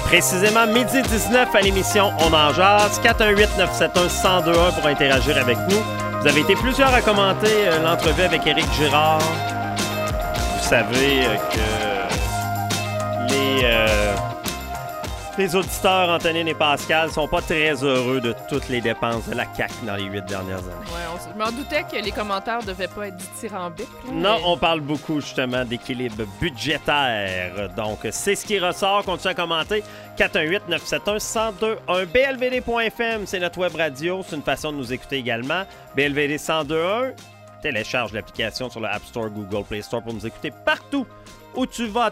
Précisément, midi 19 à l'émission On en jase. 418-971-1021 pour interagir avec nous. Vous avez été plusieurs à commenter l'entrevue avec Éric Girard. Vous savez que les auditeurs, Antonine et Pascal, sont pas très heureux de toutes les dépenses de la CAQ dans les 8 dernières années. Ouais, je m'en doutais que les commentaires devaient pas être dithyrambiques. Non, on parle beaucoup justement d'équilibre budgétaire. Donc, c'est ce qui ressort. Continuez à commenter. 418-971-1021. BLVD.fm, c'est notre web radio. C'est une façon de nous écouter également. BLVD 1021. Télécharge l'application sur le App Store, Google Play Store pour nous écouter partout où tu vas.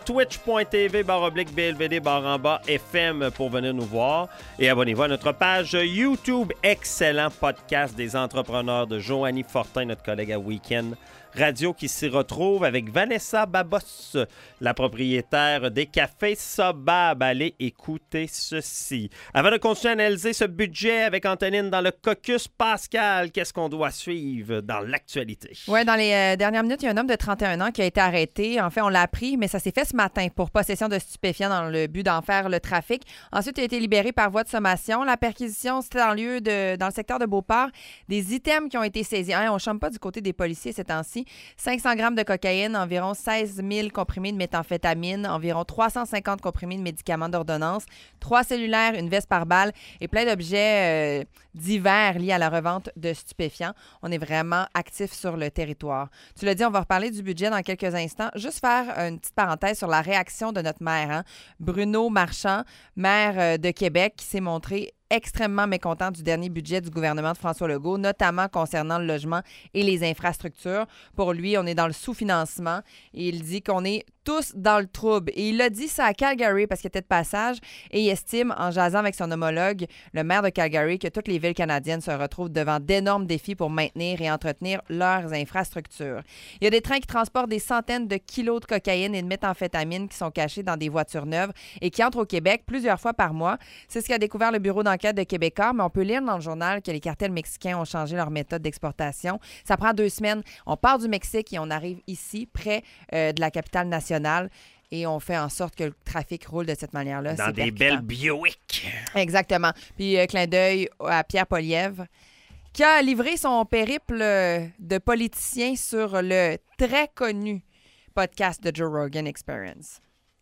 Twitch.tv/BLVD FM pour venir nous voir. Et abonnez-vous à notre page YouTube. Excellent podcast des entrepreneurs de Joanie Fortin, notre collègue à Week-end Radio, qui s'y retrouve avec Vanessa Babos, la propriétaire des cafés Sobab. Allez écouter ceci. Avant de continuer à analyser ce budget avec Antonine dans le caucus, Pascal, qu'est-ce qu'on doit suivre dans l'actualité? Oui, dans les dernières minutes, il y a un homme de 31 ans qui a été arrêté. En fait, on l'a appris, mais ça s'est fait ce matin pour possession de stupéfiants dans le but d'en faire le trafic. Ensuite, il a été libéré par voie de sommation. La perquisition, c'était dans le secteur de Beauport. Des items qui ont été saisis. On ne chante pas du côté des policiers ces temps-ci. 500 grammes de cocaïne, environ 16 000 comprimés de méthamphétamine, environ 350 comprimés de médicaments d'ordonnance, 3 cellulaires, une veste par balle et plein d'objets divers liés à la revente de stupéfiants. On est vraiment actifs sur le territoire. Tu l'as dit, on va reparler du budget dans quelques instants. Juste faire une petite parenthèse sur la réaction de notre maire, Bruno Marchand, maire de Québec, qui s'est montré extrêmement mécontent du dernier budget du gouvernement de François Legault, notamment concernant le logement et les infrastructures. Pour lui, on est dans le sous-financement et il dit qu'on est tous dans le trouble. Et il a dit ça à Calgary parce qu'il était de passage et il estime, en jasant avec son homologue, le maire de Calgary, que toutes les villes canadiennes se retrouvent devant d'énormes défis pour maintenir et entretenir leurs infrastructures. Il y a des trains qui transportent des centaines de kilos de cocaïne et de méthamphétamine qui sont cachés dans des voitures neuves et qui entrent au Québec plusieurs fois par mois. C'est ce qu'a découvert le bureau d'enquête de Québécois, mais on peut lire dans le journal que les cartels mexicains ont changé leur méthode d'exportation. Ça prend 2 semaines. On part du Mexique et on arrive ici, près de la capitale nationale. Et on fait en sorte que le trafic roule de cette manière-là. Dans des belles Buick. Exactement. Puis, clin d'œil à Pierre Poilievre, qui a livré son périple de politicien sur le très connu podcast de Joe Rogan Experience.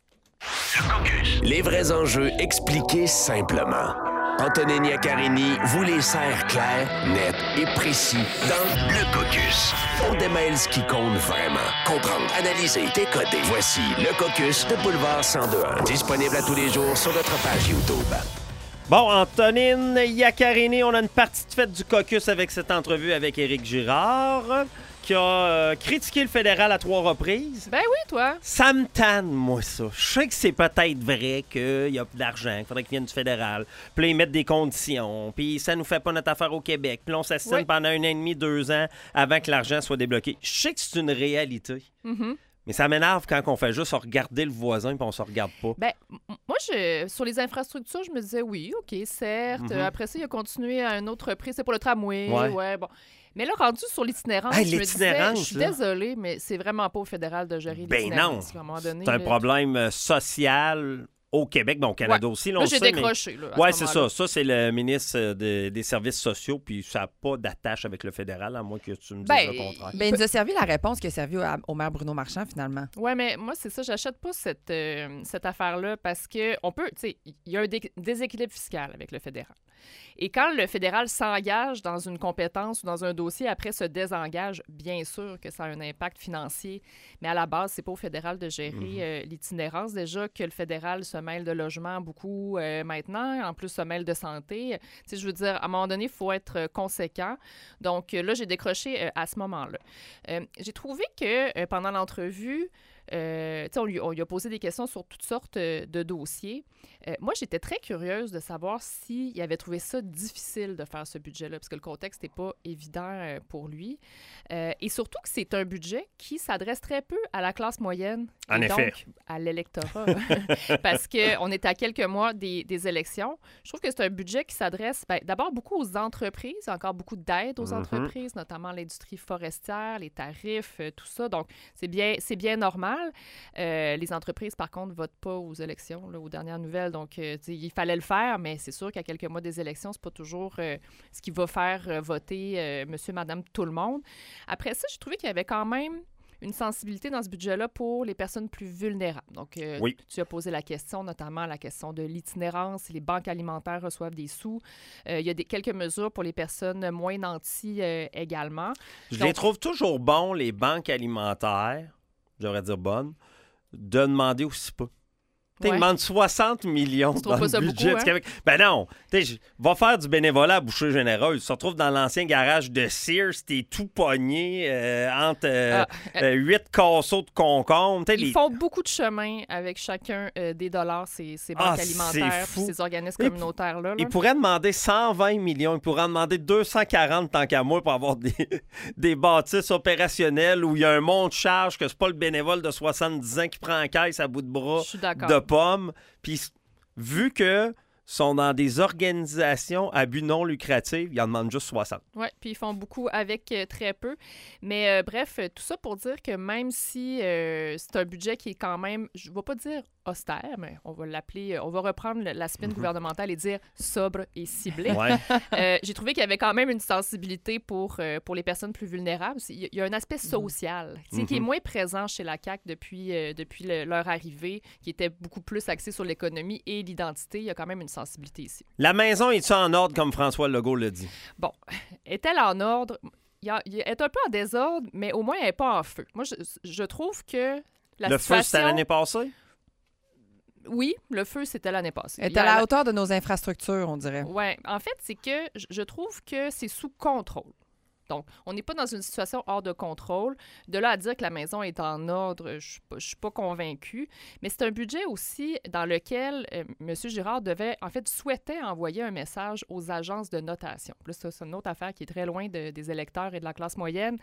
Les vrais enjeux expliqués simplement. Antonine Iaccarini vous les sert clairs, nets et précis dans le caucus. On démêle ce qui compte vraiment. Comprendre, analyser, décoder. Voici le caucus de Boulevard 1021. Disponible à tous les jours sur notre page YouTube. Bon, Antonine Iaccarini, on a une partie de fête du caucus avec cette entrevue avec Éric Girard, qui a critiqué le fédéral à 3 reprises. Ben oui, toi. Ça me tanne, moi, ça. Je sais que c'est peut-être vrai qu'il y a plus d'argent, qu'il faudrait qu'il vienne du fédéral. Puis là, ils mettent des conditions. Puis ça nous fait pas notre affaire au Québec. Puis là, on s'assine pendant 1 an et demi, 2 ans avant que l'argent soit débloqué. Je sais que c'est une réalité. Mm-hmm. Mais ça m'énerve quand on fait juste regarder le voisin puis on se regarde pas. Ben, moi, sur les infrastructures, je me disais oui, OK, certes. Mm-hmm. Après ça, il a continué à une autre reprise. C'est pour le tramway. Ouais. Bon. Mais là, rendu sur l'itinérance, Hey, je me disais, l'itinérance, je suis là. désolée, mais c'est vraiment pas au fédéral de gérer l'itinérance. Non, À un moment donné, c'est un là. problème social au Québec, au Canada aussi. Là, Là, on j'ai sait, décroché. mais... Là, Oui, c'est ça. Ça, c'est le ministre des Services sociaux, puis ça n'a pas d'attache avec le fédéral, à moins que tu me dises le contraire. Ben, il nous a servi la réponse qui a servi au maire Bruno Marchand, finalement. Oui, mais moi, c'est ça. J'achète pas cette affaire-là parce que on peut, tu sais, il y a un déséquilibre fiscal avec le fédéral. Et quand le fédéral s'engage dans une compétence ou dans un dossier, après se désengage, bien sûr que ça a un impact financier. Mais à la base, c'est pas au fédéral de gérer l'itinérance. Déjà que le fédéral se mêle de logement beaucoup maintenant, en plus se mêle de santé. Tu sais, je veux dire, à un moment donné, il faut être conséquent. Donc là, j'ai décroché à ce moment-là. J'ai trouvé que pendant l'entrevue, on lui a posé des questions sur toutes sortes de dossiers. Moi, j'étais très curieuse de savoir s'il avait trouvé ça difficile de faire ce budget-là, parce que le contexte n'est pas évident pour lui. Et surtout que c'est un budget qui s'adresse très peu à la classe moyenne En et effet. donc à l'électorat. Parce qu'on est à quelques mois des élections. Je trouve que c'est un budget qui s'adresse d'abord beaucoup aux entreprises, encore beaucoup d'aide aux entreprises, notamment l'industrie forestière, les tarifs, tout ça. Donc, c'est bien normal. normal. Les entreprises, par contre, ne votent pas aux élections, là, aux dernières nouvelles. Donc, il fallait le faire, mais c'est sûr qu'à quelques mois des élections, c'est pas toujours ce qui va faire voter monsieur, madame, tout le monde. Après ça, j'ai trouvé qu'il y avait quand même une sensibilité dans ce budget-là pour les personnes plus vulnérables. Donc, oui. Tu as posé la question, notamment la question de l'itinérance. Les banques alimentaires reçoivent des sous. Il y a quelques mesures pour les personnes moins nanties également. Je les trouve toujours bons, les banques alimentaires, j'aurais dire bonnes, de demander aussi pas. Ils demandent 60 millions dans le budget beaucoup, du Québec. Ben non, va faire du bénévolat à Boucher Généreux. Tu te retrouves dans l'ancien garage de Sears, t'es tout pogné entre 8 casseaux de concombres. Ils font beaucoup de chemin avec chacun des dollars, ces banques alimentaires, ces organismes communautaires-là. Ils pourraient demander 120 millions, ils pourraient en demander 240 tant qu'à moi pour avoir des bâtisses opérationnelles où il y a un monte de charge que c'est pas le bénévole de 70 ans qui prend en caisse à bout de bras. Je suis d'accord. De pommes. Puis, vu que sont dans des organisations à but non lucratif, ils en demandent juste 60. Oui, puis ils font beaucoup avec très peu. Mais bref, tout ça pour dire que même si c'est un budget qui est quand même, je ne vais pas dire austère, mais on va l'appeler, on va reprendre la spin gouvernementale et dire sobre et ciblé. Ouais. J'ai trouvé qu'il y avait quand même une sensibilité pour les personnes plus vulnérables. Il y a un aspect social qui est moins présent chez la CAQ depuis leur arrivée, qui était beaucoup plus axé sur l'économie et l'identité. Il y a quand même une sensibilité ici. La maison est-tu en ordre, comme François Legault le dit? Bon, est-elle en ordre? Elle est un peu en désordre, mais au moins, elle n'est pas en feu. Moi, je trouve que le feu, c'était l'année passée? Oui, le feu, c'était l'année passée. Elle est à la hauteur de nos infrastructures, on dirait. Oui. En fait, c'est que je trouve que c'est sous contrôle. Donc, on n'est pas dans une situation hors de contrôle. De là à dire que la maison est en ordre, je ne suis pas convaincue. Mais c'est un budget aussi dans lequel M. Girard souhaitait envoyer un message aux agences de notation. Là, ça, c'est une autre affaire qui est très loin des électeurs et de la classe moyenne.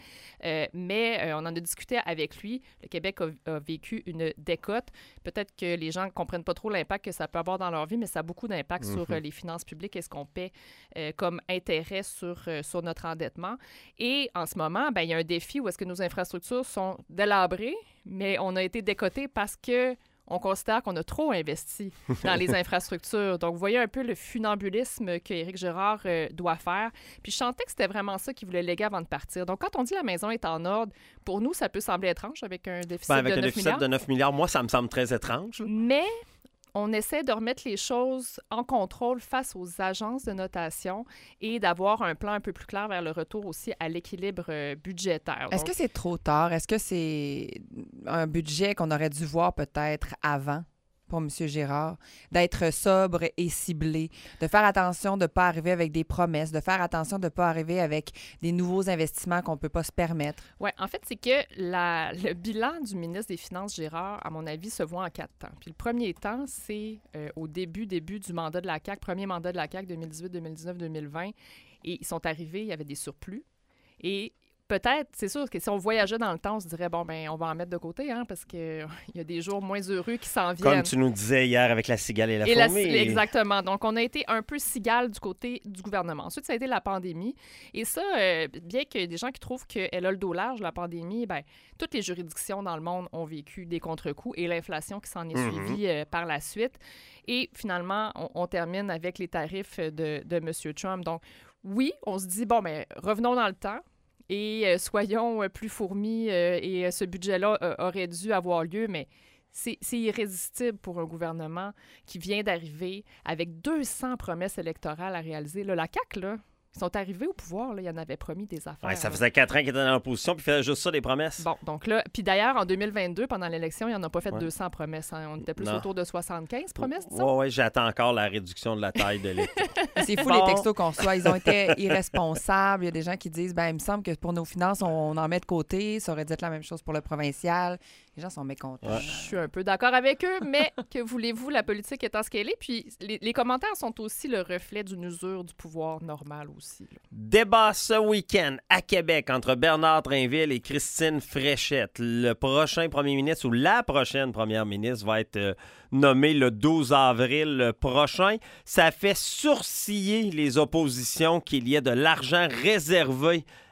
Mais on en a discuté avec lui. Le Québec a vécu une décote. Peut-être que les gens ne comprennent pas trop l'impact que ça peut avoir dans leur vie, mais ça a beaucoup d'impact sur les finances publiques et ce qu'on paie comme intérêt sur notre endettement. Et en ce moment, il y a un défi où est-ce que nos infrastructures sont délabrées, mais on a été décotés parce que on considère qu'on a trop investi dans les infrastructures. Donc, vous voyez un peu le funambulisme qu'Éric Girard doit faire. Puis, je sentais que c'était vraiment ça qu'il voulait léguer avant de partir. Donc, quand on dit la maison est en ordre, pour nous, ça peut sembler étrange avec un déficit de 9 milliards. Avec un déficit de 9 milliards, moi, ça me semble très étrange. Mais on essaie de remettre les choses en contrôle face aux agences de notation et d'avoir un plan un peu plus clair vers le retour aussi à l'équilibre budgétaire. Est-ce que c'est trop tard? Est-ce que c'est un budget qu'on aurait dû voir peut-être avant pour M. Girard, d'être sobre et ciblé, de faire attention de ne pas arriver avec des promesses, de faire attention de ne pas arriver avec des nouveaux investissements qu'on ne peut pas se permettre? Oui, en fait, c'est que le bilan du ministre des Finances, Girard, à mon avis, se voit en 4 temps. Puis le premier temps, c'est au début du mandat de la CAQ, premier mandat de la CAQ, 2018, 2019, 2020. Et ils sont arrivés, il y avait des surplus. Et peut-être, c'est sûr que si on voyageait dans le temps, on se dirait, on va en mettre de côté, parce qu'il y a des jours moins heureux qui s'en viennent. Comme tu nous disais hier avec la cigale et la fourmi. Exactement. Donc, on a été un peu cigale du côté du gouvernement. Ensuite, ça a été la pandémie. Et ça, bien qu'il y ait des gens qui trouvent qu'elle a le dos large, la pandémie, toutes les juridictions dans le monde ont vécu des contre-coups et l'inflation qui s'en est suivie par la suite. Et finalement, on termine avec les tarifs de M. Trump. Donc, oui, on se dit, revenons dans le temps. Et soyons plus fourmis, et ce budget-là aurait dû avoir lieu, mais c'est irrésistible pour un gouvernement qui vient d'arriver avec 200 promesses électorales à réaliser. Là, la CAQ, là, ils sont arrivés au pouvoir, là, ils en avaient promis des affaires. Ouais, ça faisait 4 ans qu'ils étaient dans l'opposition, puis ils faisaient juste ça, des promesses. Bon, donc là, puis d'ailleurs, en 2022, pendant l'élection, ils n'en ont pas fait 200 promesses. On était plus autour de 75 promesses, disons. Oui, j'attends encore la réduction de la taille de l'État. C'est fou les textos qu'on reçoit. Ils ont été irresponsables. Il y a des gens qui disent, il me semble que pour nos finances, on en met de côté. Ça aurait dû être la même chose pour le provincial. Les gens sont mécontents. Ouais. Je suis un peu d'accord avec eux, mais que voulez-vous, la politique étant ce qu'elle est. Puis les commentaires sont aussi le reflet d'une usure du pouvoir normal aussi. Là. Débat ce week-end à Québec entre Bernard Drinville et Christine Fréchette. Le prochain premier ministre ou la prochaine première ministre va être nommé le 12 avril prochain. Ça fait sourciller les oppositions qu'il y ait de l'argent réservé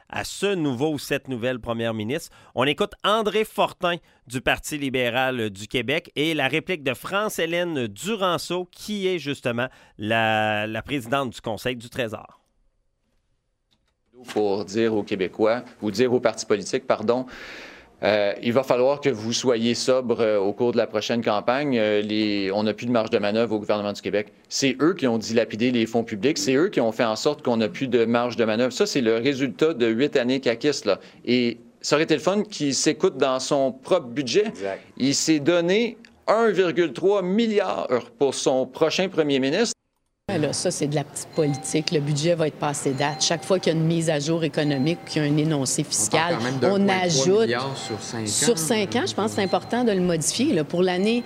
à ce nouveau ou cette nouvelle première ministre. On écoute André Fortin du Parti libéral du Québec et la réplique de France-Hélène Duranceau, qui est justement la présidente du Conseil du Trésor. Pour dire aux Québécois, ou dire aux partis politiques, pardon, il va falloir que vous soyez sobre au cours de la prochaine campagne. On n'a plus de marge de manœuvre au gouvernement du Québec. C'est eux qui ont dilapidé les fonds publics. C'est eux qui ont fait en sorte qu'on n'a plus de marge de manœuvre. Ça, c'est le résultat de 8 années caquistes, là. Et ça aurait été le fun qu'il s'écoute dans son propre budget. Exact. Il s'est donné 1,3 milliard pour son prochain premier ministre. Là, ça, c'est de la petite politique. Le budget va être passé date. Chaque fois qu'il y a une mise à jour économique, qu'il y a un énoncé fiscal, on ajoute sur 5 ans. Je pense que c'est important de le modifier. Là, pour l'année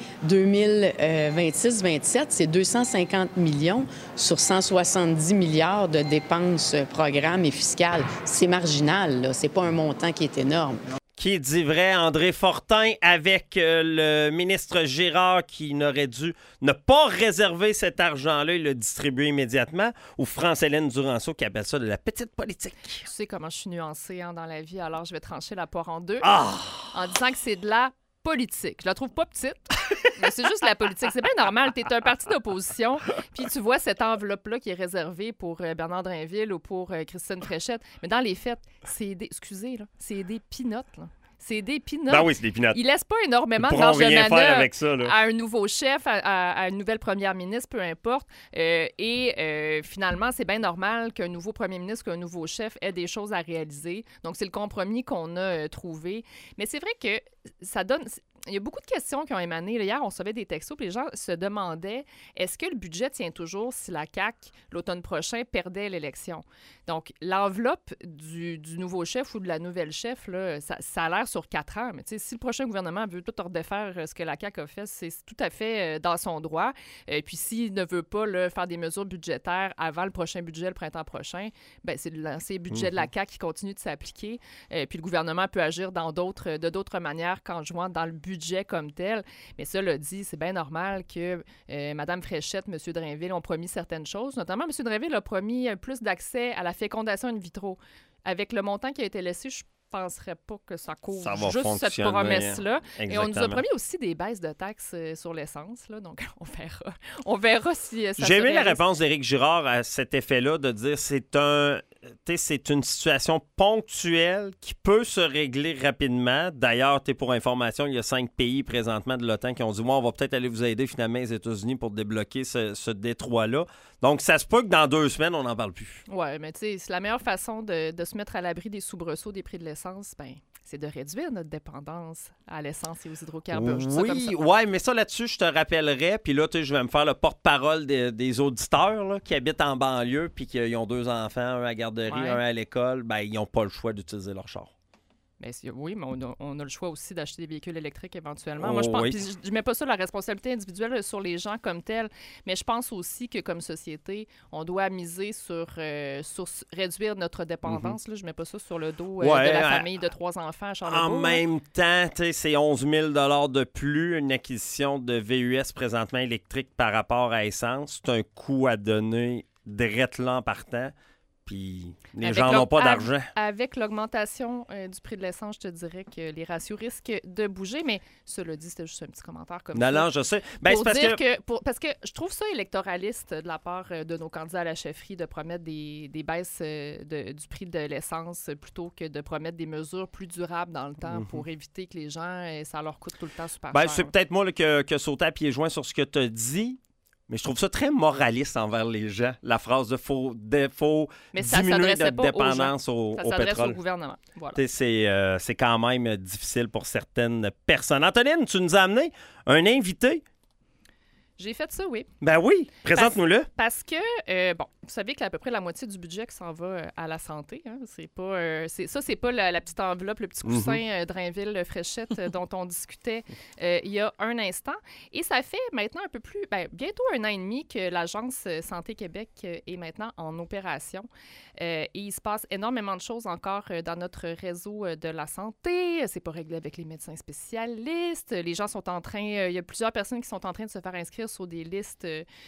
2026-27, c'est 250 millions sur 170 milliards de dépenses, programmes et fiscales. C'est marginal. Là. C'est pas un montant qui est énorme. Qui dit vrai, André Fortin, avec le ministre Girard qui n'aurait dû ne pas réserver cet argent-là et le distribuer immédiatement, ou France-Hélène Duranceau qui appelle ça de la petite politique. Tu sais comment je suis nuancée dans la vie, alors je vais trancher la poire en deux en disant que c'est de la politique. Je la trouve pas petite, mais c'est juste la politique. C'est bien normal. Tu es un parti d'opposition, puis tu vois cette enveloppe-là qui est réservée pour Bernard Drainville ou pour Christine Fréchette. Mais dans les faits, c'est des... Excusez, là, c'est des peanuts, là. C'est des peanuts. Ben oui, c'est des peanuts. Ils laissent pas énormément de marge de manœuvre à un nouveau chef, à une nouvelle première ministre, peu importe. Finalement, c'est bien normal qu'un nouveau premier ministre, qu'un nouveau chef ait des choses à réaliser. Donc, c'est le compromis qu'on a trouvé. Mais c'est vrai que ça donne... Il y a beaucoup de questions qui ont émané. Hier, on recevait des textos, puis les gens se demandaient est-ce que le budget tient toujours si la CAQ, l'automne prochain, perdait l'élection? Donc, l'enveloppe du nouveau chef ou de la nouvelle chef, là, ça a l'air sur 4 ans. Mais si le prochain gouvernement veut tout redéfaire ce que la CAQ a fait, c'est tout à fait dans son droit. Puis s'il ne veut pas faire des mesures budgétaires avant le prochain budget, le printemps prochain, ben c'est l'ancien budget de la CAQ qui continue de s'appliquer. Puis le gouvernement peut agir de d'autres manières qu'en jouant dans le budget comme tel. Mais cela dit, c'est bien normal que Mme Fréchette, M. Drainville ont promis certaines choses. Notamment, M. Drainville a promis plus d'accès à la fécondation in vitro. Avec le montant qui a été laissé, je ne penserais pas que ça couvre juste cette promesse-là. Exactement. Et on nous a promis aussi des baisses de taxes sur l'essence. Là, donc, on verra si ça J'ai aimé la réponse d'Éric Girard à cet effet-là, de dire c'est une situation ponctuelle qui peut se régler rapidement. D'ailleurs, pour information, il y a 5 pays présentement de l'OTAN qui ont dit on va peut-être aller vous aider finalement les États-Unis pour débloquer ce détroit-là. Donc, ça se peut que dans 2 semaines, on n'en parle plus. Oui, mais tu sais, c'est la meilleure façon de se mettre à l'abri des soubresauts des prix de l'essence, c'est de réduire notre dépendance à l'essence et aux hydrocarbures. Oui, mais ça là-dessus, je te rappellerai. Puis là, je vais me faire le porte-parole des auditeurs là, qui habitent en banlieue puis qui ont 2 enfants, un à la garderie, un à l'école. Ils n'ont pas le choix d'utiliser leur char. Oui, mais on a le choix aussi d'acheter des véhicules électriques éventuellement. Moi, je pense, puis je mets pas ça la responsabilité individuelle sur les gens comme tels, mais je pense aussi que comme société, on doit miser sur réduire notre dépendance. Là. Je mets pas ça sur le dos de la famille de 3 enfants à Charlevoix. En même temps, c'est 11 000 $ de plus, une acquisition de VUS présentement électrique par rapport à essence. C'est un coût à donner drette là en partant. Puis les gens n'ont pas d'argent. Avec l'augmentation du prix de l'essence, je te dirais que les ratios risquent de bouger, mais cela dit, c'était juste un petit commentaire comme ça. Non, je sais. Parce que je trouve ça électoraliste de la part de nos candidats à la chefferie de promettre des baisses du prix de l'essence plutôt que de promettre des mesures plus durables dans le temps pour éviter que les gens, ça leur coûte tout le temps super cher. C'est peut-être moi là, que sauter à pieds joints sur ce que tu as dit. Mais je trouve ça très moraliste envers les gens, la phrase de faut diminuer notre dépendance au pétrole. Ça s'adresse au gouvernement. Voilà. C'est quand même difficile pour certaines personnes. Antonine, tu nous as amené un invité. J'ai fait ça, oui. Ben oui, présente-nous-le. Parce que, vous savez qu'à peu près la moitié du budget qui s'en va à la santé. Hein, c'est pas la petite enveloppe, le petit coussin Drainville-Fréchette dont on discutait il y a un instant. Et ça fait maintenant un peu plus, bientôt 1 an et demi que l'Agence Santé Québec est maintenant en opération. Et il se passe énormément de choses encore dans notre réseau de la santé. C'est pas réglé avec les médecins spécialistes. Les gens sont en train, il y a plusieurs personnes qui sont en train de se faire inscrire sur des listes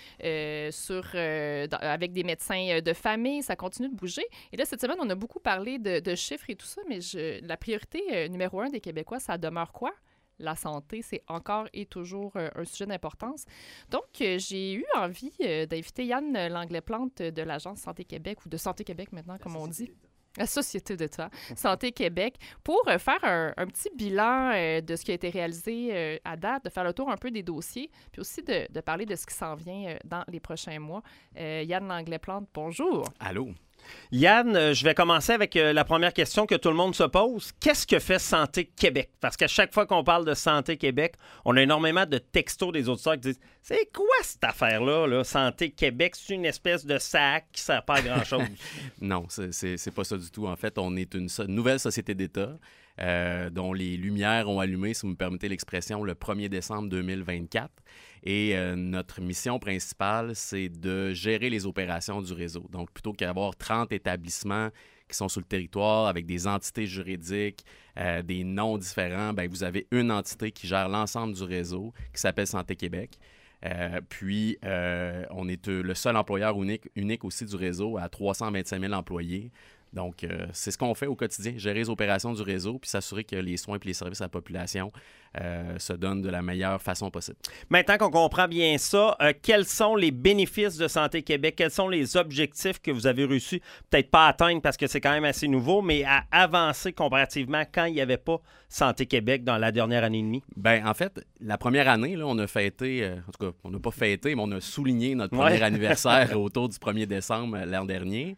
avec des médecins de famille. Ça continue de bouger. Et là, cette semaine, on a beaucoup parlé de chiffres et tout ça, mais la priorité numéro 1 des Québécois, ça demeure quoi? La santé, c'est encore et toujours un sujet d'importance. Donc, j'ai eu envie d'inviter Yann Langlais-Plante de l'Agence Santé Québec, ou de Santé Québec maintenant, comme on dit. La Société d'État, Santé Québec, pour faire un petit bilan de ce qui a été réalisé à date, de faire le tour un peu des dossiers, puis aussi de parler de ce qui s'en vient dans les prochains mois. Yann Langlais-Plante, bonjour. Allô. Yann, je vais commencer avec la première question que tout le monde se pose. Qu'est-ce que fait Santé Québec? Parce qu'à chaque fois qu'on parle de Santé Québec, on a énormément de textos des auditeurs qui disent « C'est quoi cette affaire-là, là? Santé Québec, c'est une espèce de sac qui ne sert pas à grand-chose. » Non, c'est pas ça du tout. En fait, on est une nouvelle société d'État dont les lumières ont allumé, si vous me permettez l'expression, le 1er décembre 2024. Et notre mission principale, c'est de gérer les opérations du réseau. Donc, plutôt qu'avoir 30 établissements qui sont sur le territoire avec des entités juridiques, des noms différents, bien, vous avez une entité qui gère l'ensemble du réseau qui s'appelle Santé Québec. Puis, on est le seul employeur unique aussi du réseau à 325 000 employés. Donc, c'est ce qu'on fait au quotidien, gérer les opérations du réseau puis s'assurer que les soins et les services à la population se donnent de la meilleure façon possible. Maintenant qu'on comprend bien ça, quels sont les bénéfices de Santé Québec? Quels sont les objectifs que vous avez réussi, peut-être pas à atteindre parce que c'est quand même assez nouveau, mais à avancer comparativement quand il n'y avait pas Santé Québec dans la dernière année et demie? Bien, en fait, la première année, là, on a fêté, en tout cas, on n'a pas fêté, mais on a souligné notre premier anniversaire autour du 1er décembre l'an dernier.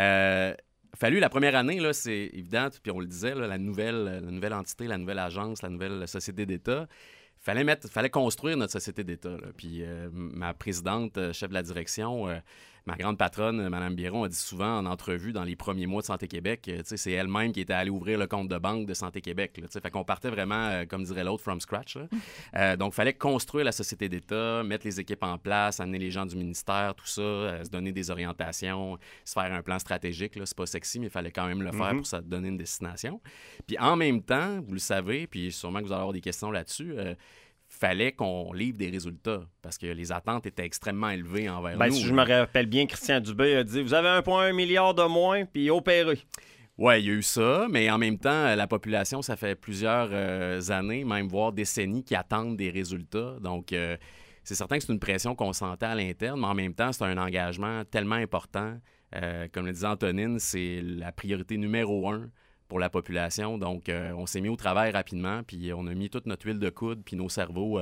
Fallu la première année, là, c'est évident, puis on le disait, là, la nouvelle entité, la nouvelle agence, la nouvelle société d'État, fallait construire notre société d'État. Là. Puis ma présidente, chef de la direction, ma grande patronne, Mme Biron, a dit souvent en entrevue dans les premiers mois de Santé Québec, c'est elle-même qui était allée ouvrir le compte de banque de Santé Québec. Là, fait qu'on partait vraiment, comme dirait l'autre, from scratch. Donc, il fallait construire la société d'État, mettre les équipes en place, amener les gens du ministère, tout ça, se donner des orientations, se faire un plan stratégique. Là, c'est pas sexy, mais il fallait quand même le faire pour se donner une destination. Puis en même temps, vous le savez, puis sûrement que vous allez avoir des questions là-dessus, fallait qu'on livre des résultats parce que les attentes étaient extrêmement élevées envers nous. Si je me rappelle bien, Christian Dubé a dit « Vous avez 1,1 milliard de moins, puis opérez. » Oui, il y a eu ça, mais en même temps, la population, ça fait plusieurs années, même voire décennies, qui attendent des résultats. Donc, c'est certain que c'est une pression qu'on sentait à l'interne, mais en même temps, c'est un engagement tellement important. Comme le disait Antonine, c'est la priorité numéro 1 pour la population. Donc, on s'est mis au travail rapidement, puis on a mis toute notre huile de coude puis nos cerveaux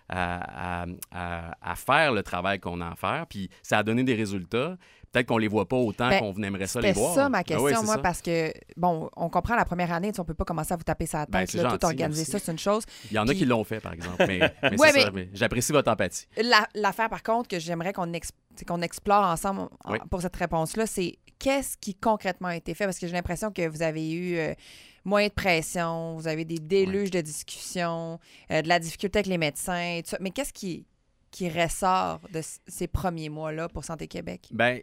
à faire le travail qu'on a à faire. Puis ça a donné des résultats. Peut-être qu'on les voit pas autant qu'on aimerait ça les voir. C'est ça ma question, moi, parce que, bon, on comprend la première année, on peut pas commencer à vous taper sa tête, là, tout organiser ça, c'est une chose. Il y en a qui l'ont fait, par exemple, mais c'est ça. Mais j'apprécie votre empathie. L'affaire, par contre, que j'aimerais qu'on explore ensemble pour cette réponse-là, c'est qu'est-ce qui concrètement a été fait? Parce que j'ai l'impression que vous avez eu moins de pression, vous avez des déluges de discussions, de la difficulté avec les médecins, tout ça. Mais qu'est-ce qui ressort de ces premiers mois-là pour Santé Québec? Bien,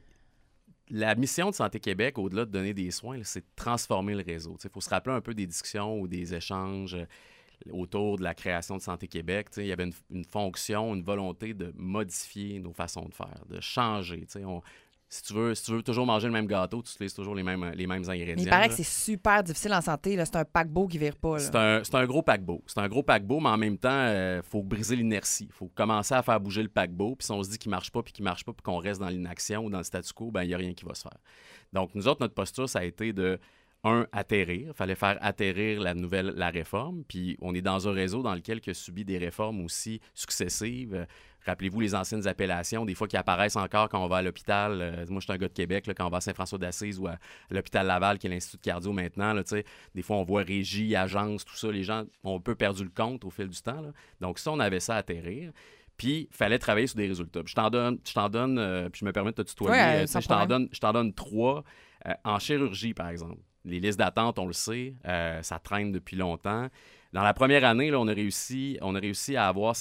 la mission de Santé Québec, au-delà de donner des soins, là, c'est de transformer le réseau. Il faut se rappeler un peu des discussions ou des échanges autour de la création de Santé Québec. Il y avait une fonction, une volonté de modifier nos façons de faire, de changer. Si tu veux toujours manger le même gâteau, tu utilises toujours les mêmes ingrédients. Mais il paraît que c'est super difficile en santé. Là. C'est un paquebot qui ne vire pas. Là. C'est un gros paquebot. C'est un gros paquebot, mais en même temps, il faut briser l'inertie. Il faut commencer à faire bouger le paquebot. Puis si on se dit qu'il ne marche pas, puis qu'on reste dans l'inaction ou dans le statu quo, ben il n'y a rien qui va se faire. Donc, nous autres, notre posture, ça a été de atterrir. Il fallait faire atterrir la réforme. Puis on est dans un réseau dans lequel il a subi des réformes aussi successives. Rappelez-vous les anciennes appellations, des fois qui apparaissent encore quand on va à l'hôpital. Moi, je suis un gars de Québec, là, quand on va à Saint-François-d'Assise ou à l'hôpital Laval, qui est l'Institut de cardio maintenant. Là, des fois, on voit régie, agence, tout ça. Les gens ont un peu perdu le compte au fil du temps. Là. Donc ça, on avait ça à atterrir. Puis, il fallait travailler sur des résultats. Puis je t'en donne puis je me permets de te tutoyer. Je t'en donne 3. En chirurgie, par exemple. Les listes d'attente, on le sait, ça traîne depuis longtemps. Dans la première année, là, on a réussi à avoir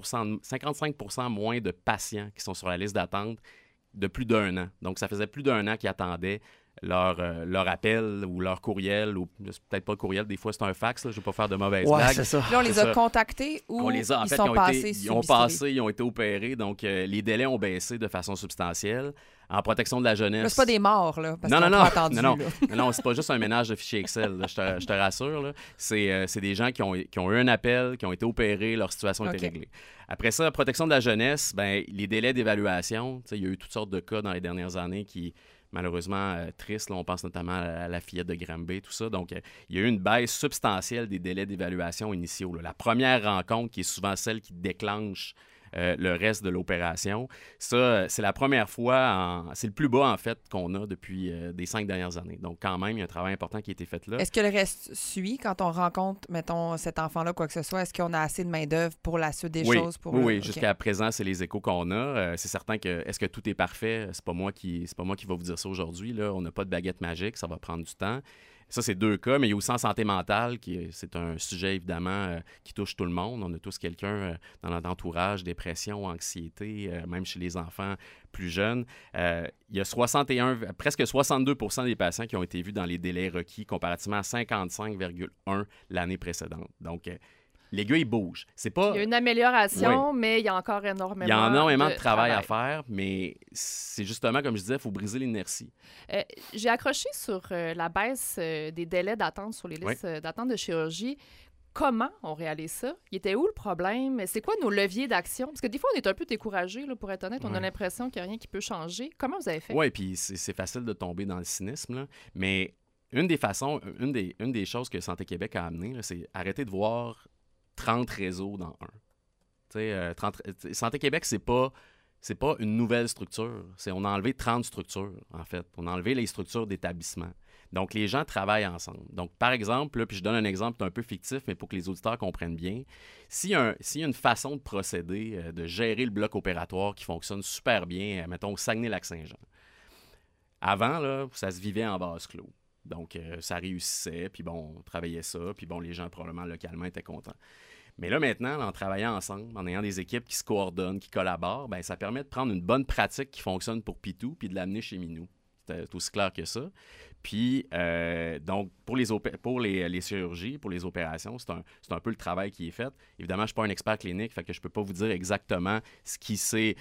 55% moins de patients qui sont sur la liste d'attente de plus d'1 an. Donc, ça faisait plus d'1 an qu'ils attendaient leur appel ou leur courriel, ou peut-être pas le courriel, des fois c'est un fax, là, je ne vais pas faire de mauvaises Ouais, blagues. c'est ça. Là, on les a contactés ou ils sont passés ils ont été opérés, donc les délais ont baissé de façon substantielle. En protection de la jeunesse... Là, c'est pas des morts, là, parce non, qu'ils non, ont non, pas attendu. non, c'est pas juste un ménage de fichiers Excel, là, je te rassure. Là. C'est des gens qui ont eu un appel, qui ont été opérés, leur situation a été réglée. Après ça, protection de la jeunesse, ben, les délais d'évaluation, il y a eu toutes sortes de cas dans les dernières années qui, malheureusement, tristes. Là, on pense notamment à la fillette de Granby, tout ça. Donc, il y a eu une baisse substantielle des délais d'évaluation initiaux. Là. La première rencontre, qui est souvent celle qui déclenche le reste de l'opération. Ça, c'est la première fois, c'est le plus bas, en fait, qu'on a depuis des 5 dernières années. Donc, quand même, il y a un travail important qui a été fait là. Est-ce que le reste suit quand on rencontre, mettons, cet enfant-là, quoi que ce soit? Est-ce qu'on a assez de main-d'œuvre pour la suite des choses? Oui, jusqu'à présent, c'est les échos qu'on a. C'est certain que, est-ce que tout est parfait? C'est pas moi qui va vous dire ça aujourd'hui. Là. On n'a pas de baguette magique, ça va prendre du temps. Ça, c'est 2 cas, mais il y a aussi en santé mentale, c'est un sujet, évidemment, qui touche tout le monde. On a tous quelqu'un dans notre entourage, dépression, anxiété, même chez les enfants plus jeunes. Il y a presque 62 % des patients qui ont été vus dans les délais requis, comparativement à 55,1 l'année précédente. Donc, l'aiguille bouge. Il y a une amélioration, mais il y a encore énormément de travail à faire, mais c'est justement, comme je disais, il faut briser l'inertie. J'ai accroché sur la baisse des délais d'attente sur les listes d'attente de chirurgie. Comment on réalise ça? Il était où le problème? C'est quoi nos leviers d'action? Parce que des fois, on est un peu découragé, pour être honnête. On a l'impression qu'il n'y a rien qui peut changer. Comment vous avez fait? Oui, puis c'est facile de tomber dans le cynisme, là, mais une des choses que Santé Québec a amené, là, c'est arrêter de voir 30 réseaux dans un. Santé Québec, c'est pas une nouvelle structure. On a enlevé 30 structures, en fait. On a enlevé les structures d'établissement. Donc, les gens travaillent ensemble. Donc, par exemple, là, puis je donne un exemple un peu fictif, mais pour que les auditeurs comprennent bien, s'il y a une façon de procéder, de gérer le bloc opératoire qui fonctionne super bien, mettons, au Saguenay-Lac-Saint-Jean. Avant, là, ça se vivait en vase clos. Donc, ça réussissait, puis bon, on travaillait ça, puis bon, les gens, probablement, localement, étaient contents. Mais là, maintenant, en travaillant ensemble, en ayant des équipes qui se coordonnent, qui collaborent, bien, ça permet de prendre une bonne pratique qui fonctionne pour Pitou, puis de l'amener chez Minou. C'est aussi clair que ça. Puis, donc, pour les chirurgies, pour les opérations, c'est un peu le travail qui est fait. Évidemment, je ne suis pas un expert clinique, fait que je ne peux pas vous dire exactement ce qui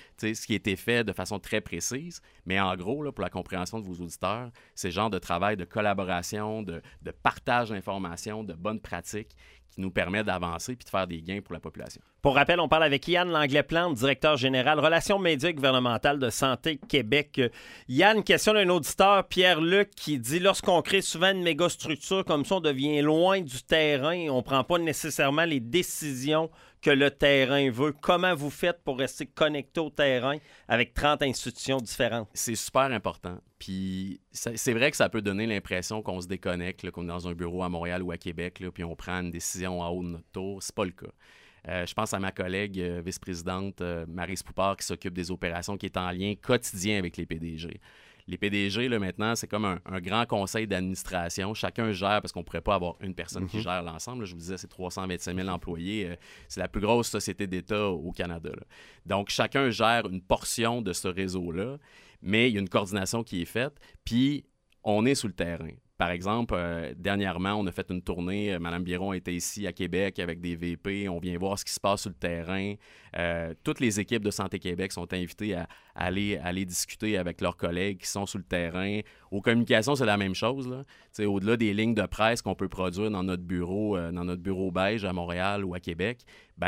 a été fait de façon très précise. Mais en gros, là, pour la compréhension de vos auditeurs, c'est le genre de travail de collaboration, de partage d'informations, de bonnes pratiques qui nous permet d'avancer puis de faire des gains pour la population. Pour rappel, on parle avec Yann Langlais-Plante, directeur général Relations médias gouvernementales de Santé Québec. Yann, question d'un auditeur, Pierre-Luc, qui dit « Lorsqu'on crée souvent une méga structure comme ça, on devient loin du terrain et on ne prend pas nécessairement les décisions que le terrain veut. Comment vous faites pour rester connecté au terrain avec 30 institutions différentes? » C'est super important. Puis c'est vrai que ça peut donner l'impression qu'on se déconnecte, là, qu'on est dans un bureau à Montréal ou à Québec, là, puis on prend une décision en haut de notre tour. C'est pas le cas. Je pense à ma collègue vice-présidente Maryse Poupard qui s'occupe des opérations, qui est en lien quotidien avec les PDG. Les PDG, là, maintenant, c'est comme un grand conseil d'administration. Chacun gère, parce qu'on ne pourrait pas avoir une personne qui gère l'ensemble. Là, je vous disais, c'est 325 000 employés. C'est la plus grosse société d'État au Canada. Là. Donc, chacun gère une portion de ce réseau-là, mais il y a une coordination qui est faite, puis on est sur le terrain. Par exemple, dernièrement, on a fait une tournée. Mme Biron était ici à Québec avec des VP. On vient voir ce qui se passe sur le terrain. Toutes les équipes de Santé Québec sont invitées à aller discuter avec leurs collègues qui sont sur le terrain. Aux communications, c'est la même chose. Là. Au-delà des lignes de presse qu'on peut produire dans notre bureau beige à Montréal ou à Québec,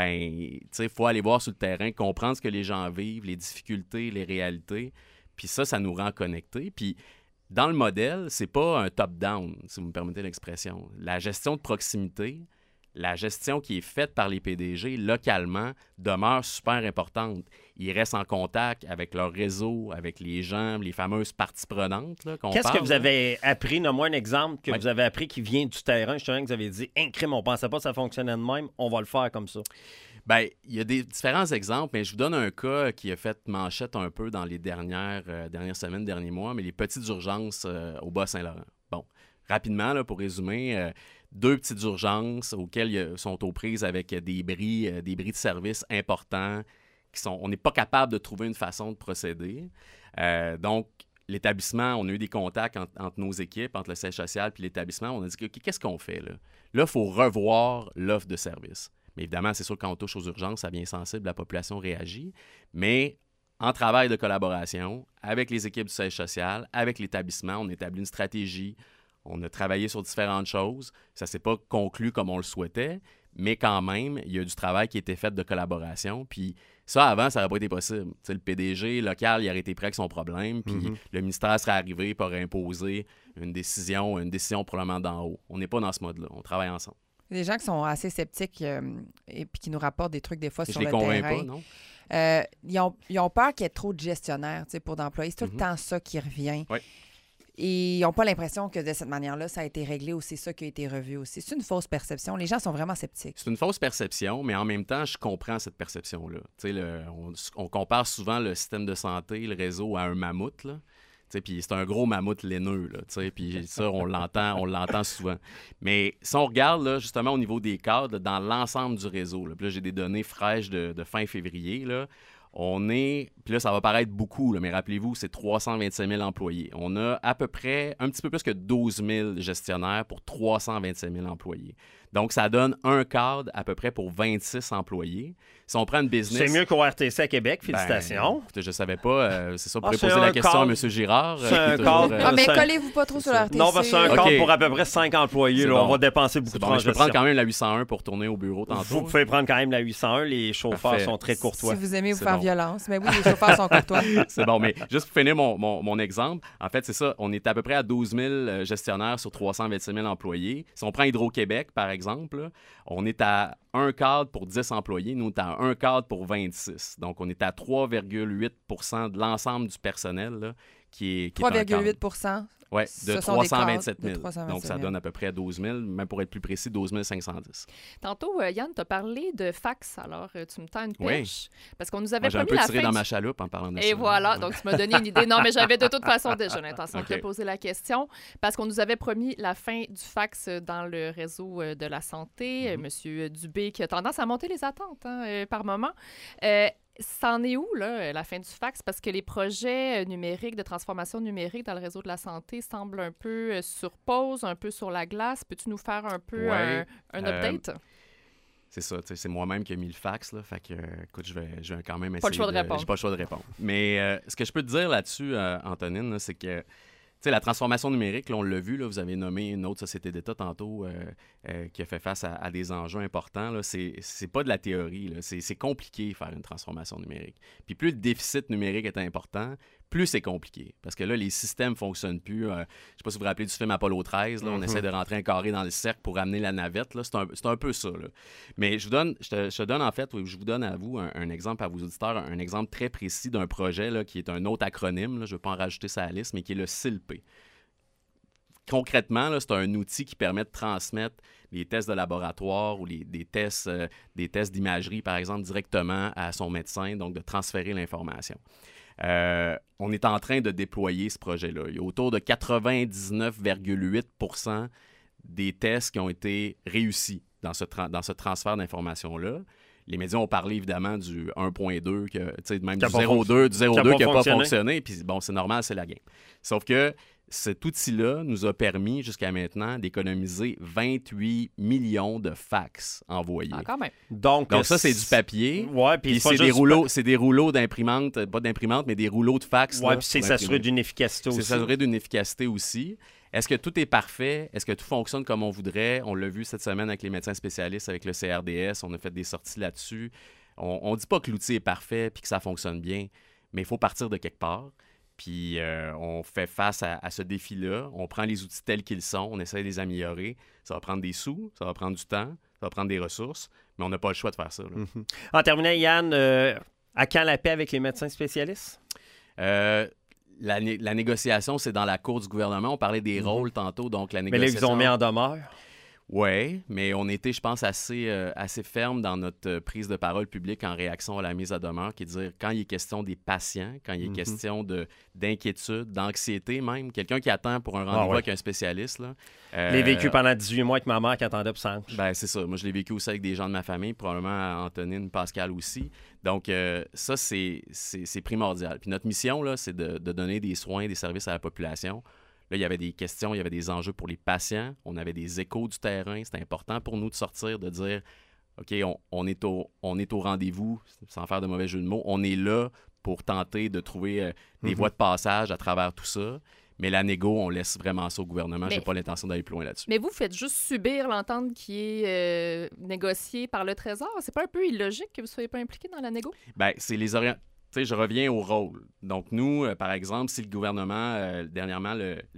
il faut aller voir sur le terrain, comprendre ce que les gens vivent, les difficultés, les réalités. Puis ça nous rend connectés. Puis dans le modèle, c'est pas un top-down, si vous me permettez l'expression. La gestion de proximité, la gestion qui est faite par les PDG localement demeure super importante. Ils restent en contact avec leur réseau, avec les gens, les fameuses parties prenantes. Là, Qu'est-ce que vous avez appris? Donne-moi un exemple que vous avez appris qui vient du terrain. Justement, que vous avez dit, crime, on pensait pas que ça fonctionnait de même, on va le faire comme ça. Bien, il y a des différents exemples, mais je vous donne un cas qui a fait manchette un peu dans les dernières semaines, derniers mois, mais les petites urgences au Bas-Saint-Laurent. Bon, rapidement, là, pour résumer, 2 petites urgences auxquelles sont aux prises avec des bris de service importants. On n'est pas capable de trouver une façon de procéder. Donc, l'établissement, on a eu des contacts entre nos équipes, entre le siège social puis l'établissement. On a dit, OK, qu'est-ce qu'on fait là? Là, il faut revoir l'offre de service. Mais évidemment, c'est sûr que quand on touche aux urgences, ça devient sensible, la population réagit. Mais en travail de collaboration, avec les équipes du siège social, avec l'établissement, on établit une stratégie. On a travaillé sur différentes choses. Ça ne s'est pas conclu comme on le souhaitait, mais quand même, il y a du travail qui a été fait de collaboration. Puis ça, avant, ça n'aurait pas été possible. T'sais, le PDG local, il aurait été prêt avec son problème, puis le ministère serait arrivé pour imposer une décision probablement d'en haut. On n'est pas dans ce mode-là. On travaille ensemble. Il y a des gens qui sont assez sceptiques et puis qui nous rapportent des trucs des fois sur le terrain. Je les convainc pas, non? Ils ont peur qu'il y ait trop de gestionnaires pour d'employés. C'est tout le temps ça qui revient. Oui. Et ils n'ont pas l'impression que de cette manière-là, ça a été réglé ou c'est ça qui a été revu aussi. C'est une fausse perception. Les gens sont vraiment sceptiques. C'est une fausse perception, mais en même temps, je comprends cette perception-là. On compare souvent le système de santé, le réseau, à un mammouth, là. Puis c'est un gros mammouth laineux, là, puis ça, on l'entend souvent. Mais si on regarde, là, justement, au niveau des cadres, dans l'ensemble du réseau, là, puis là, j'ai des données fraîches de fin février, là, on est, puis là, ça va paraître beaucoup, là, mais rappelez-vous, c'est 325 000 employés. On a à peu près un petit peu plus que 12 000 gestionnaires pour 325 000 employés. Donc, ça donne un cadre à peu près pour 26 employés. Si on prend une business... C'est mieux qu'au RTC à Québec, félicitations. Écoutez, je ne savais pas, c'est ça, vous pourrez poser la question à M. Girard. C'est un cadre. Mais collez-vous pas trop sur le RTC. Non, parce que c'est un cadre pour à peu près 5 employés. Là, bon. On va dépenser beaucoup de temps. Je peux prendre quand même la 801 pour tourner au bureau tantôt. Vous pouvez prendre quand même la 801. Les chauffeurs sont très courtois. Si vous aimez vous faire violence. Mais oui, les chauffeurs sont courtois. C'est bon, mais juste pour finir mon exemple, en fait, c'est ça. On est à peu près à 12 000 gestionnaires sur 325 000 employés. Si on prend Hydro-Québec, par exemple, là, on est à un cadre pour 10 employés. Nous, on est à un cadre pour 26. Donc, on est à 3,8 de l'ensemble du personnel là, qui est 3,8 Oui, de 327 000. 327 000. Donc, ça donne à peu près 12 000, même pour être plus précis, 12 510. Tantôt, Yann, tu as parlé de fax. Alors, tu me tends une perche. Parce qu'on nous avait j'ai un peu tiré dans ma chaloupe en parlant de ça. Et voilà, donc tu m'as donné une idée. Non, mais j'avais de toute façon déjà l'intention de te poser la question. Parce qu'on nous avait promis la fin du fax dans le réseau de la santé. Monsieur Dubé qui a tendance à monter les attentes par moment. C'en est où, là, la fin du fax? Parce que les projets numériques, de transformation numérique dans le réseau de la santé semblent un peu sur pause, un peu sur la glace. Peux-tu nous faire un peu un update? C'est ça, c'est moi-même qui ai mis le fax, là. Fait que, écoute, je vais quand même essayer. Pas le choix de répondre. J'ai pas le choix de répondre. Mais ce que je peux te dire là-dessus, Antonine, là, c'est que la transformation numérique, là, on l'a vu, là, vous avez nommé une autre société d'État tantôt qui a fait face à des enjeux importants. Là. C'est pas de la théorie. Là. C'est compliqué faire une transformation numérique. Puis plus le déficit numérique est important, plus c'est compliqué. Parce que là, les systèmes ne fonctionnent plus. Je ne sais pas si vous vous rappelez du film Apollo 13. Là, on essaie de rentrer un carré dans le cercle pour amener la navette. Là. C'est un peu ça. Là. Mais je vous donne à vous un exemple, à vos auditeurs, un exemple très précis d'un projet là, qui est un autre acronyme. Là, je ne vais pas en rajouter ça à la liste, mais qui est le SILP. Concrètement, là, c'est un outil qui permet de transmettre les tests de laboratoire ou des tests d'imagerie, par exemple, directement à son médecin, donc de transférer l'information. On est en train de déployer ce projet-là. Il y a autour de 99,8 des tests qui ont été réussis dans ce transfert d'informations-là. Les médias ont parlé évidemment du 1.2, même du 0.2 qui n'a pas fonctionné. Puis bon, c'est normal, c'est la game. Sauf que cet outil-là nous a permis jusqu'à maintenant d'économiser 28 millions de fax envoyés. Ah, quand même. Donc ça, c'est du papier. Ouais, puis c'est des rouleaux d'imprimante, pas d'imprimante, mais des rouleaux de fax. Oui, puis c'est s'assurer d'une efficacité aussi. C'est s'assurer d'une efficacité aussi. Est-ce que tout est parfait? Est-ce que tout fonctionne comme on voudrait? On l'a vu cette semaine avec les médecins spécialistes, avec le CRDS. On a fait des sorties là-dessus. On ne dit pas que l'outil est parfait puis que ça fonctionne bien, mais il faut partir de quelque part. Puis on fait face à ce défi-là. On prend les outils tels qu'ils sont, on essaie de les améliorer. Ça va prendre des sous, ça va prendre du temps, ça va prendre des ressources, mais on n'a pas le choix de faire ça. Mm-hmm. En terminant, Yann, à quand la paix avec les médecins spécialistes? La négociation, c'est dans la cour du gouvernement. On parlait des rôles tantôt, donc la négociation... Mais là, ils ont mis en demeure. Oui, mais on était, je pense, assez ferme dans notre prise de parole publique en réaction à la mise à demeure, qui est de dire, quand il est question des patients, quand il est question d'inquiétude, d'anxiété même, quelqu'un qui attend pour un rendez-vous avec un spécialiste. Là, je l'ai vécu pendant 18 mois avec ma mère qui attendait pour ça. Ben, c'est ça. Moi, je l'ai vécu aussi avec des gens de ma famille, probablement Antonine, Pascal aussi. Donc, ça, c'est primordial. Puis notre mission, là, c'est de donner des soins, des services à la population. Là, il y avait des questions, il y avait des enjeux pour les patients. On avait des échos du terrain. C'était important pour nous de sortir, de dire, OK, on est au rendez-vous, sans faire de mauvais jeu de mots. On est là pour tenter de trouver des voies de passage à travers tout ça. Mais la négo, on laisse vraiment ça au gouvernement. Je n'ai pas l'intention d'aller plus loin là-dessus. Mais vous faites juste subir l'entente qui est négociée par le Trésor. C'est pas un peu illogique que vous ne soyez pas impliqué dans la négo? Bien, c'est les je reviens au rôle. Donc, nous, par exemple, si le gouvernement, dernièrement,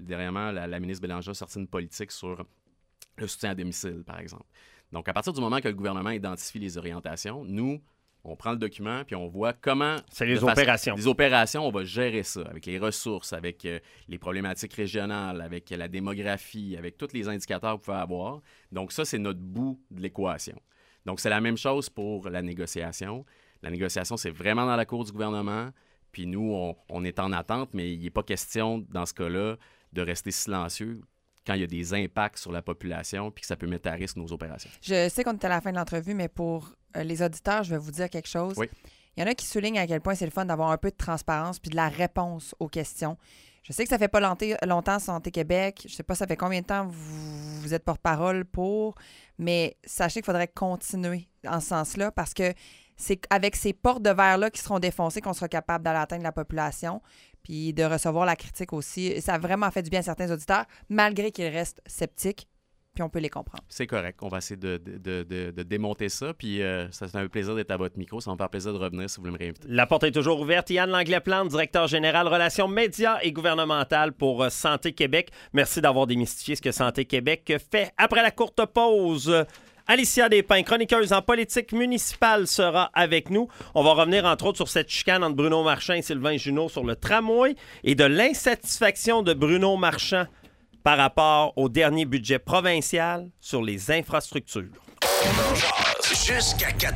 la ministre Bélanger a sorti une politique sur le soutien à domicile, par exemple. Donc, à partir du moment que le gouvernement identifie les orientations, nous, on prend le document puis on voit comment... C'est les opérations. Les opérations, on va gérer ça avec les ressources, avec les problématiques régionales, avec la démographie, avec tous les indicateurs que vous pouvez avoir. Donc, ça, c'est notre bout de l'équation. Donc, c'est la même chose pour la négociation. La négociation, c'est vraiment dans la cour du gouvernement. Puis nous, on est en attente, mais il n'est pas question, dans ce cas-là, de rester silencieux quand il y a des impacts sur la population puis que ça peut mettre à risque nos opérations. Je sais qu'on est à la fin de l'entrevue, mais pour les auditeurs, je vais vous dire quelque chose. Oui. Il y en a qui soulignent à quel point c'est le fun d'avoir un peu de transparence puis de la réponse aux questions. Je sais que ça fait pas longtemps Santé Québec. Je sais pas ça fait combien de temps vous êtes porte-parole pour, mais sachez qu'il faudrait continuer en ce sens-là parce que c'est avec ces portes de verre-là qui seront défoncées qu'on sera capable d'aller atteindre la population puis de recevoir la critique aussi. Ça a vraiment fait du bien à certains auditeurs, malgré qu'ils restent sceptiques, puis on peut les comprendre. C'est correct. On va essayer de démonter ça, puis ça fait un plaisir d'être à votre micro. Ça va me faire plaisir de revenir si vous voulez me réinviter. La porte est toujours ouverte. Yann Langlais-Plante, directeur général relations médias et gouvernementales pour Santé Québec. Merci d'avoir démystifié ce que Santé Québec fait. Après la courte pause, Alicia Despins, chroniqueuse en politique municipale, sera avec nous. On va revenir entre autres sur cette chicane entre Bruno Marchand et Sylvain Junot sur le tramway et de l'insatisfaction de Bruno Marchand par rapport au dernier budget provincial sur les infrastructures. Jusqu'à 14h.